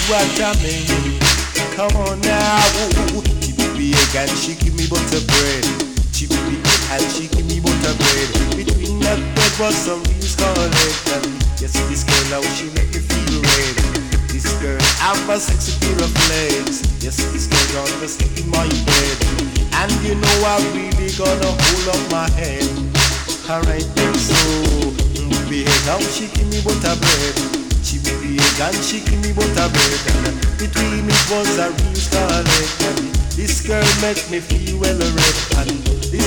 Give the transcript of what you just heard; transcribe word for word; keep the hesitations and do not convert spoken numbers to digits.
what I mean. Come on now. She be big and she give me butter bread. She be big and she give me butter bread. Between that bread was some real scarlet. And yes, this girl, how she make me feel red. This girl have a sexy pair of legs. Yes, this girl gonna sleep in my bed. And you know I really gonna hold up my head. Alright then, so big how she give me butter bread. She be big and she give me butter bread. And between it was a real scarlet. And this girl make me feel well red. And this